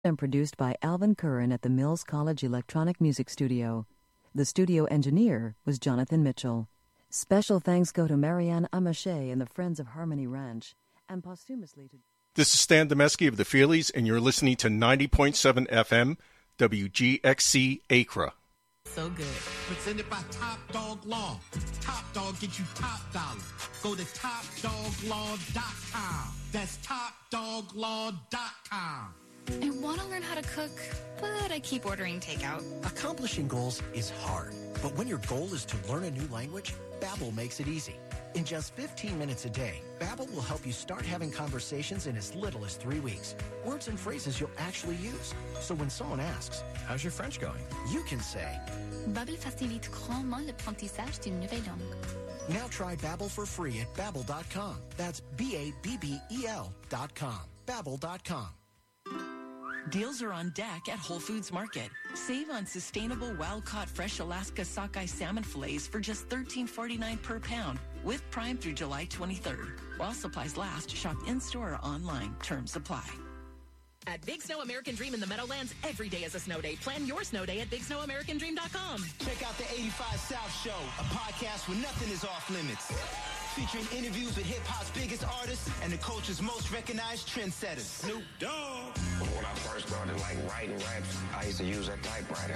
and produced by Alvin Curran at the Mills College Electronic Music Studio. The studio engineer was Jonathan Mitchell. Special thanks go to Marianne Amache and the Friends of Harmony Ranch, and posthumously to... This is Stan Demeski of the Feelies, and you're listening to 90.7 FM, WGXC Acra. So good. Presented by Top Dog Law. Top Dog gets you top dollar. Go to TopDogLaw.com. That's TopDogLaw.com. I want to learn how to cook, but I keep ordering takeout. Accomplishing goals is hard, but when your goal is to learn a new language, Babbel makes it easy. In just 15 minutes a day, Babbel will help you start having conversations in as little as 3 weeks. Words and phrases you'll actually use. So when someone asks, "How's your French going?" you can say, Babbel facilite grandement l'apprentissage d'une nouvelle langue. Now try Babbel for free at Babbel.com. That's Babbel.com. Babbel.com. Deals are on deck at Whole Foods Market. Save on sustainable, wild-caught, fresh Alaska sockeye salmon fillets for just $13.49 per pound, with Prime through July 23rd. While supplies last, shop in-store or online. Terms apply. At Big Snow American Dream in the Meadowlands, every day is a snow day. Plan your snow day at BigSnowAmericanDream.com. Check out the 85 South Show, a podcast where nothing is off limits. Featuring interviews with hip-hop's biggest artists and the culture's most recognized trendsetters. Snoop Dogg. When I first started writing raps, I used to use a typewriter.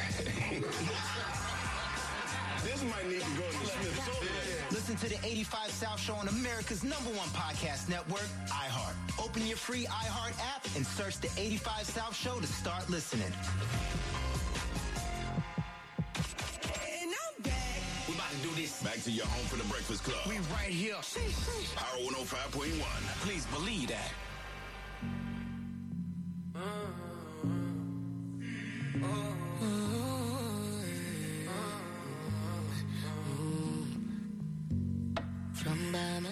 This might need to go to the Smithsonian. Listen to the 85 South Show on America's #1 podcast network, iHeart. Open your free iHeart app and search the 85 South Show to start listening. And I'm back. We're about to do this. Back to your home for the Breakfast Club. We right here. Power 105.1. Please believe that. From Bama.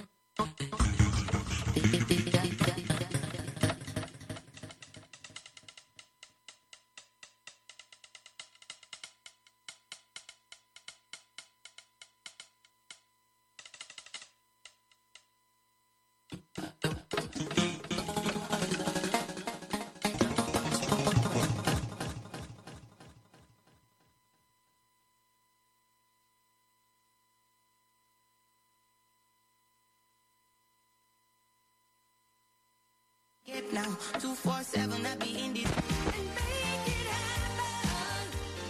Get now 247 I be in this and make it happen.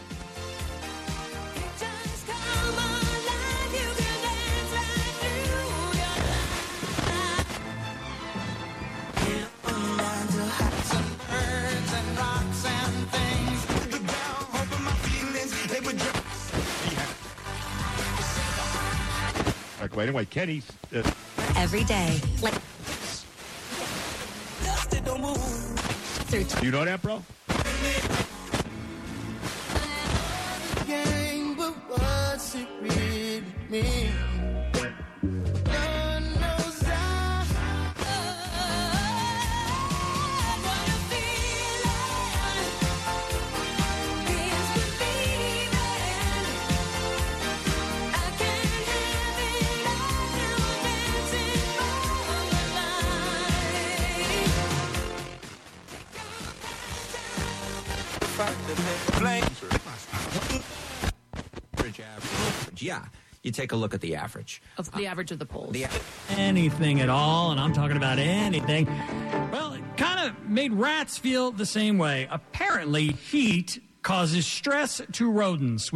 It just come alive. You can dance right through your life. Get down to hats and birds and rocks and things. The down, open my feelings. They would Well, anyway, Kenny's every day. Like don't move. You know that, bro? Game, but what's it really mean? God knows I wanna feel it. It's believing. I can't have it all now. Dancing for my Yeah, you take a look at the average. Of the average of the polls. Anything at all, and I'm talking about anything. Well, it kind of made rats feel the same way. Apparently, heat causes stress to rodents.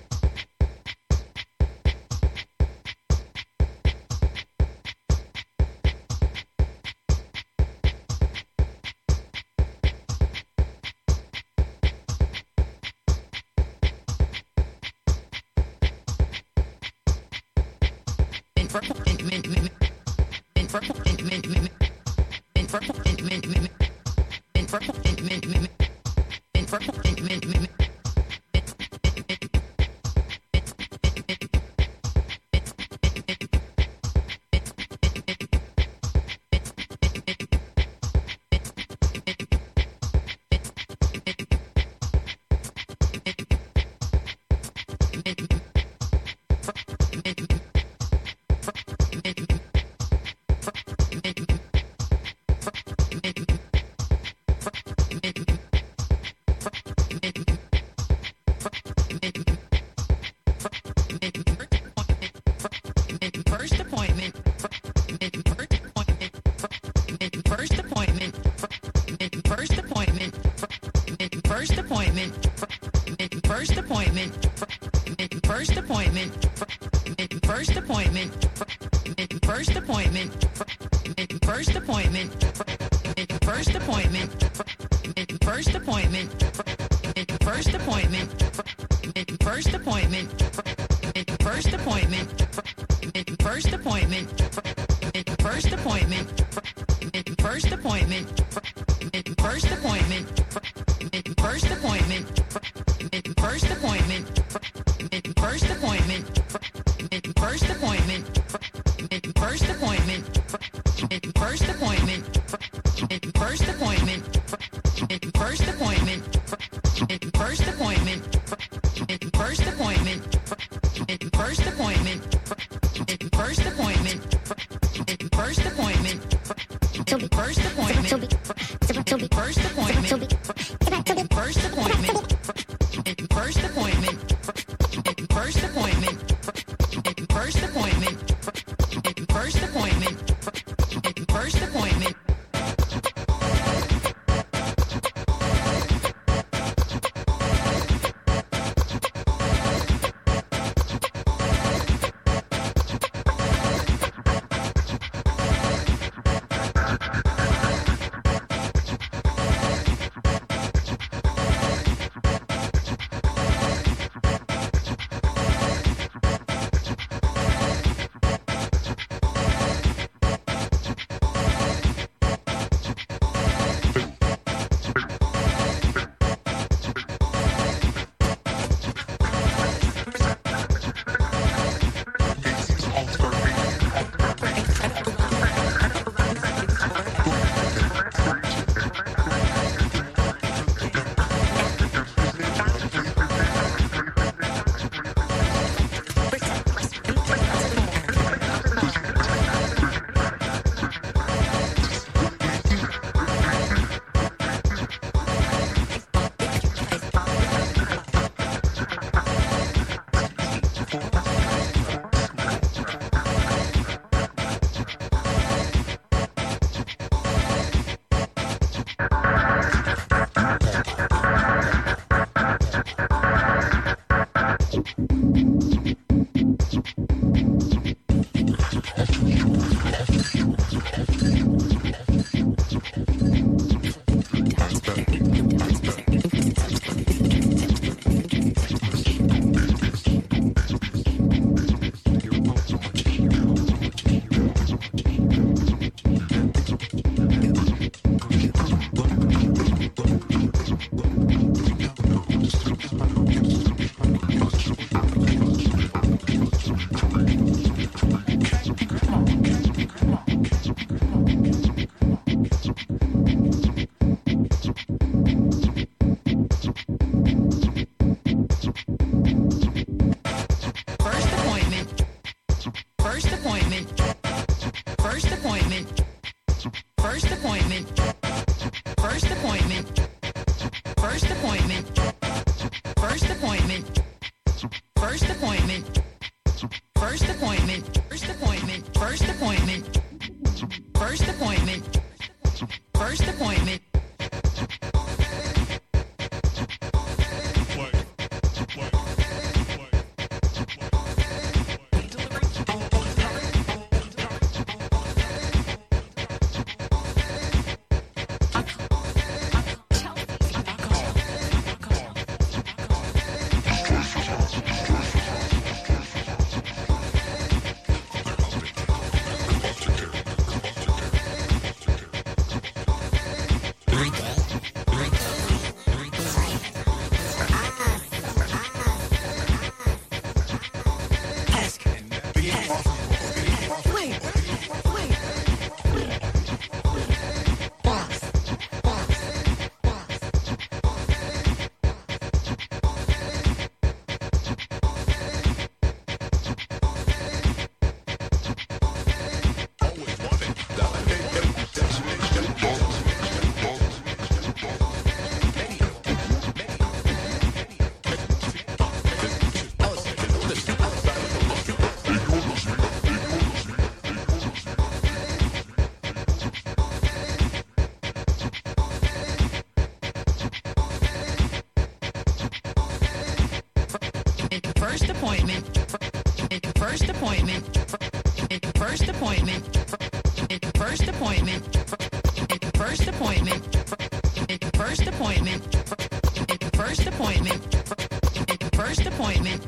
appointment. First appointment. First appointment. First appointment. First appointment. First appointment. First appointment. First appointment.